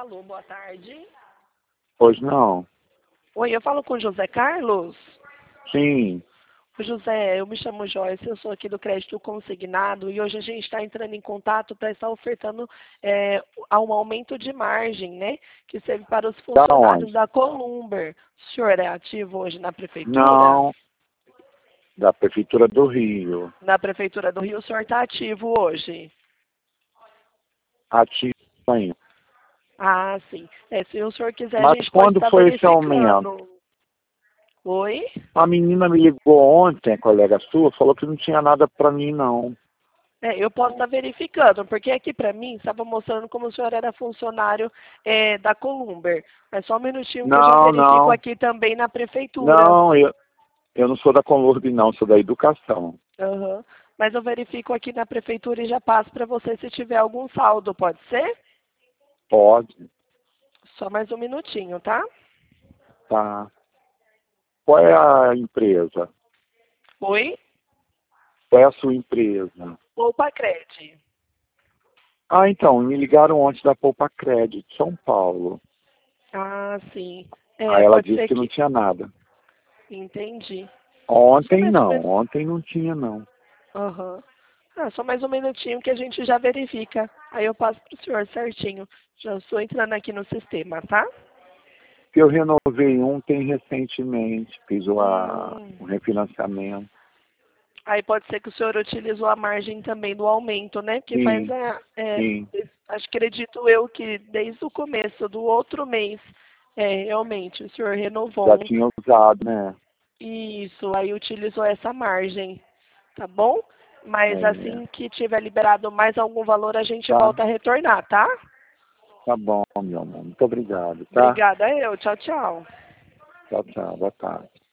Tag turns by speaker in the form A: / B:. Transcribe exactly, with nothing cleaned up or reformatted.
A: Alô, boa tarde.
B: Pois não.
A: Oi, eu falo com o José Carlos?
B: Sim.
A: José, eu me chamo Joyce, eu sou aqui do Crédito Consignado e hoje a gente está entrando em contato para estar ofertando é, um aumento de margem, né? Que serve para os
B: Da
A: funcionários
B: onde?
A: da Columber. O senhor é ativo hoje na Prefeitura?
B: Não. Da Prefeitura do Rio.
A: Na Prefeitura do Rio, o senhor está ativo hoje?
B: Ativo ainda.
A: Ah, sim. É, se o senhor quiser, a
B: Mas
A: gente pode
B: quando
A: estar
B: foi esse aumento?
A: verificando. Oi?
B: A menina me ligou ontem, a colega sua, falou que não tinha nada para mim, não.
A: É, eu posso estar verificando, porque aqui para mim estava mostrando como o senhor era funcionário é, da Columber. Mas só um minutinho que eu já
B: Não,
A: verifico
B: não.
A: aqui também na prefeitura.
B: Não, eu, eu não sou da Colurb, não, sou da educação.
A: Aham. Mas eu verifico aqui na prefeitura e já passo para você se tiver algum saldo, pode ser?
B: Pode.
A: Só mais um minutinho, tá?
B: Tá. Qual é a empresa?
A: Oi?
B: Qual é a sua empresa?
A: Poupa Cred.
B: Ah, então, me ligaram ontem da Poupa Crédito, São Paulo.
A: Ah, sim. É,
B: Aí ela
A: pode
B: disse
A: ser
B: que não
A: que...
B: tinha nada.
A: Entendi. Só
B: Ontem
A: mais um
B: não,
A: minuto.
B: ontem não tinha não.
A: Aham. Ah, só mais um minutinho que a gente já verifica. Aí eu passo pro senhor certinho. Já estou entrando aqui no sistema, tá?
B: Porque eu renovei um tem recentemente, fiz o, a,
A: Hum.
B: o refinanciamento.
A: Aí pode ser que o senhor utilizou a margem também do aumento, né? Que faz
B: Sim,
A: a. É,
B: sim,
A: acho que acredito eu que desde o começo do outro mês, é, realmente, o senhor
B: já
A: renovou um.
B: tinha usado, né?
A: Isso, aí utilizou essa margem, tá bom? Mas
B: É,
A: assim que tiver liberado mais algum valor, a gente
B: tá,
A: volta a retornar, tá?
B: tá bom, meu amor. Muito obrigado, tá?
A: Obrigada eu. Tchau, tchau.
B: Tchau, tchau, boa tarde.